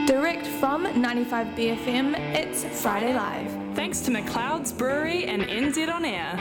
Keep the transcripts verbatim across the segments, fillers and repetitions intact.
Direct from ninety-five B F M, it's Friday Live. Thanks to McLeod's Brewery and N Z On Air.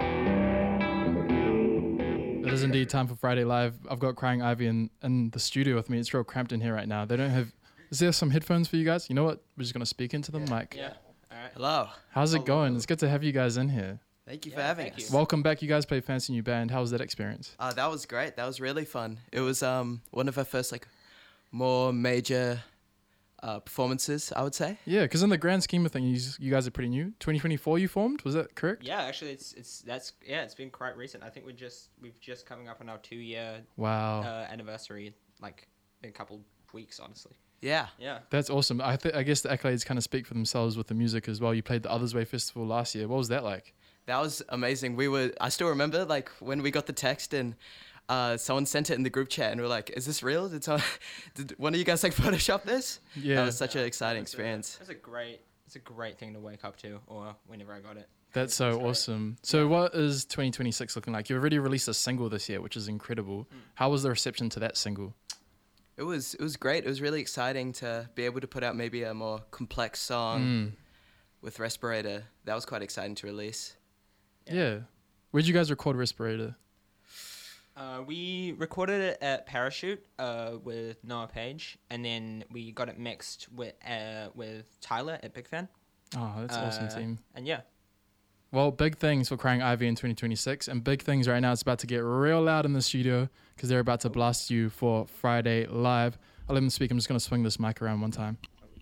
It is indeed time for Friday Live. I've got Crying Ivy in, in the studio with me. It's real cramped in here right now. They don't have... Is there some headphones for you guys? You know what? We're just going to speak into them, yeah. Mike. Yeah. All right. Hello. How's it Hello. going? It's good to have you guys in here. Thank you Yeah, for having thank us. you. Welcome back. You guys played Fancy New Band. How was that experience? Uh, that was great. That was really fun. It was um one of our first like more major uh, performances, I would say. Yeah, because in the grand scheme of things, you, you guys are pretty new. twenty twenty-four you formed, was that correct? Yeah, actually, it's it's that's yeah, it's been quite recent. I think we're just we've just coming up on our two year Wow. uh, anniversary, like in a couple weeks, honestly. Yeah. Yeah. That's awesome. I th- I guess the accolades kind of speak for themselves with the music as well. You played the Others Way Festival last year. What was that like? That was amazing. We were. I still remember like when we got the text and uh, someone sent it in the group chat and we we're like, "Is this real? Did, someone, did one of you guys like Photoshop this?" Yeah. That was such Yeah, an exciting it's a- experience. It's a great it's a great thing to wake up to, or whenever I got it. That's so great. awesome. So what is twenty twenty-six looking like? You've already released a single this year, which is incredible. Mm. How was the reception to that single? It was. It was great. It was really exciting to be able to put out maybe a more complex song Mm. with Respirator. That was quite exciting to release. Yeah. Where'd you guys record Respirator? Uh, we recorded it at Parachute uh, with Noah Page, and then we got it mixed with uh, with Tyler at Big Fan. Oh, that's awesome, Uh, team. And yeah, Well, big things for Crying Ivy in twenty twenty-six, and big things right now. It's about to get real loud in the studio because they're about to blast you for Friday Live. I'll let them speak. I'm just going to swing this mic around one time.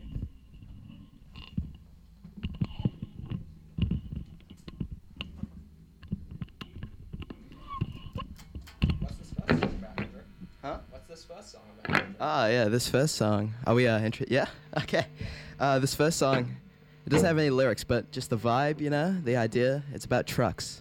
what's this first song about, Andrew? Huh? What's this first song about? Ah, yeah, this first song. Are we uh, intro? Yeah, okay. Uh, this first song, it doesn't have any lyrics, but just the vibe, you know, the idea. It's about trucks.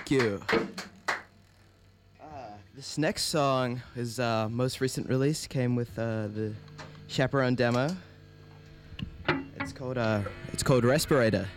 Thank you. Uh, this next song is uh, most recent release. Came with uh, the Chaperone demo. It's called uh, it's called Respirator.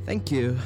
Thank you.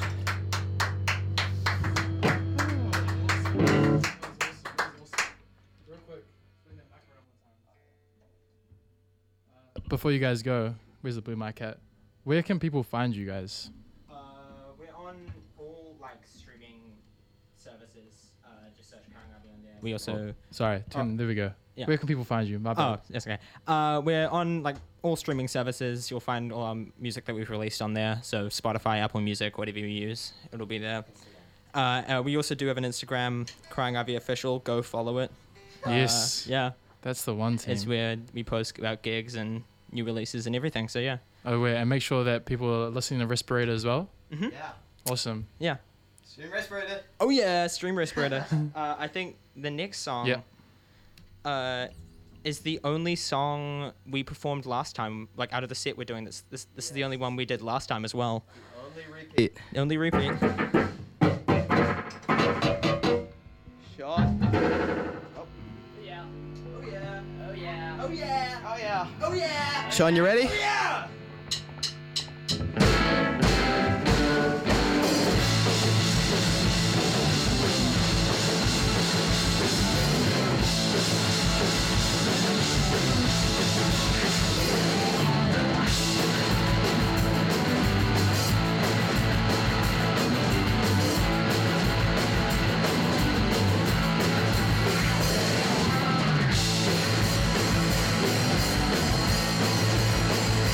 Before you guys go, where's the Blue Mic at? Where can people find you guys? Uh, we're on all like streaming services. Uh, just search Crying Ivy on there. We also Sorry, turn, there we go. Yeah. Where can people find you? My bad. Oh, that's okay. Uh, we're on like all streaming services. You'll find all our music that we've released on there. So Spotify, Apple Music, whatever you use, it'll be there. Uh, uh, we also do have an Instagram, Crying Ivy Official. Go follow it. Yes. Uh, yeah. That's the one thing. It's where we post about gigs and new releases and everything. So yeah. Oh, wait, and make sure that people are listening to Respirator as well. Mm-hmm. Yeah. Awesome. Yeah. Stream Respirator. Oh yeah, Stream Respirator. uh, I think the next song. Yeah. Uh, is the only song we performed last time, like out of the set we're doing this. This this is the only one we did last time as well. Only repeat. The only repeat. Shot. Yeah. Oh yeah. Oh yeah. Oh yeah. Oh yeah. Oh yeah. Sean, you ready? Yeah. Yeah.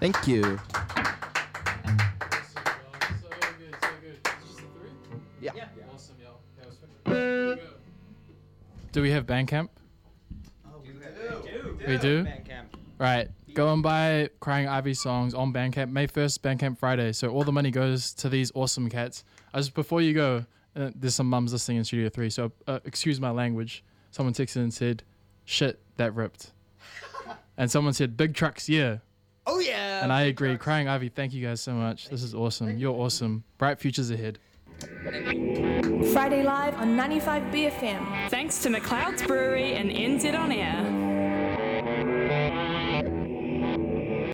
Thank you. Yeah. Awesome, yo. Do we have Bandcamp? We do? Bandcamp. Right. Go and buy Crying Ivy songs on Bandcamp. May first, Bandcamp Friday. So all the money goes to these awesome cats. As before you go, uh, there's some mums listening in Studio three. So uh, excuse my language. Someone texted and said, shit, that ripped. And someone said, big trucks, yeah. Oh yeah. And I agree. Crying Ivy, thank you guys so much. This is awesome. You're awesome. Bright futures ahead. Friday Live on ninety-five B F M. Thanks to McLeod's Brewery and N Z On Air.